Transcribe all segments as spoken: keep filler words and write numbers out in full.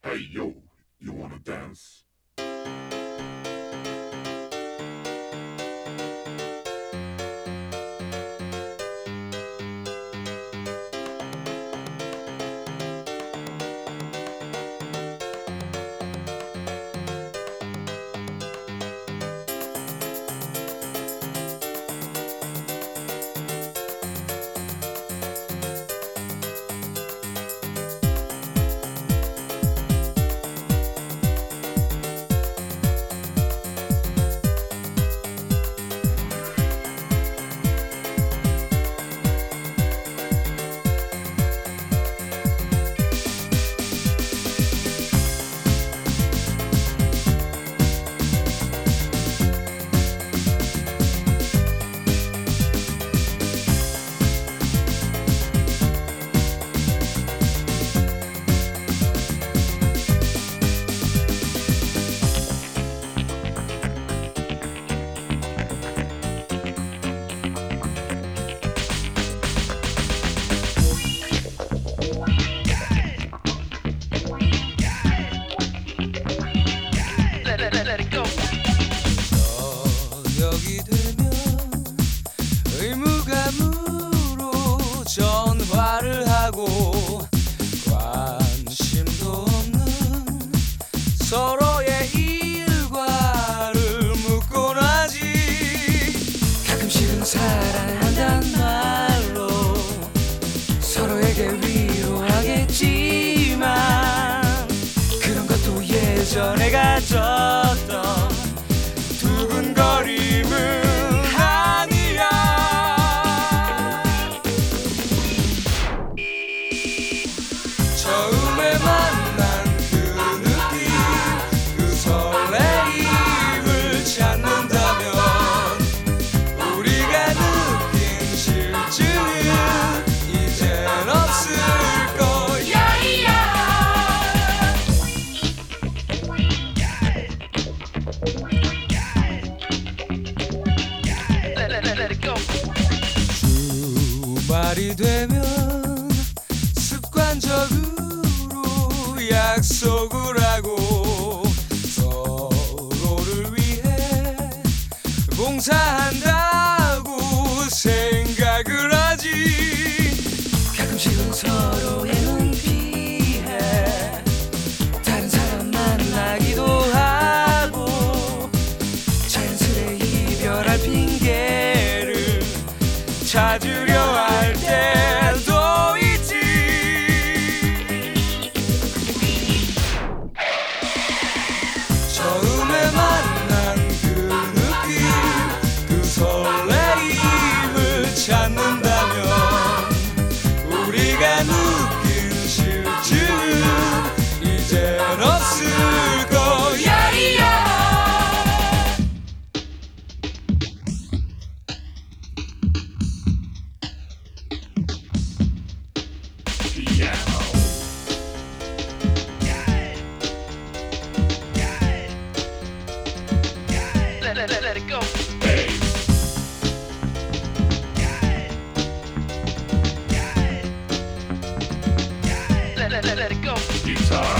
Hey yo, you wanna dance? 저녁이 되면 의무감으로 전화를 하고 관심도 없는 서로의 일과를 묻곤 하지. 가끔씩은 사랑한단 말로 서로에게 위로하겠지만 그런 것도 예전에 가졌던 두근거림은 아니야. 처음에 만난 그 느낌, 그 설레임을 찾는다면 우리가 느낀 실증은 이젠 없을 거야. 주말이 되면 습관적으로 약속을 하고 서로를 위해 봉사한다고 생각을 하지. 가끔씩은 서로의 눈 피해 다른 사람 만나기도 하고 자연스레 이별할 핑계를 찾으려 할 때도 있지. 처음에 만난 그 느낌, 그 설레임을 찾는다면 우리가 느낀 실증은 이젠 없을 거야. Let, let, let, let it go. Let, let, let, let it go. Guitar.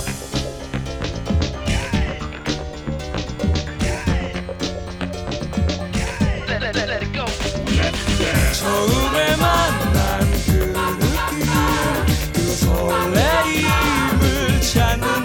Let, let, let, let it go. Let's dance. 처음에 만난 그 느낌, 그 설레임을 찾는